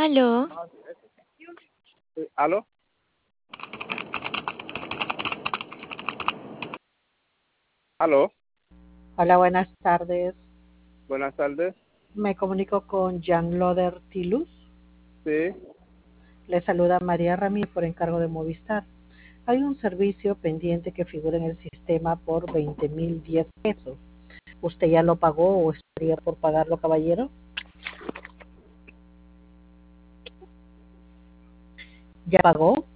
Aló, ¿Aló? ¿Aló? Hola, buenas tardes. Buenas tardes. Me comunico con Jean Loder Tilus. Sí. Le saluda María Ramírez por encargo de Movistar. Hay un servicio pendiente que figura en el sistema por 20.010 pesos. ¿Usted ya lo pagó o estaría por pagarlo, caballero? ¿Ya pagó?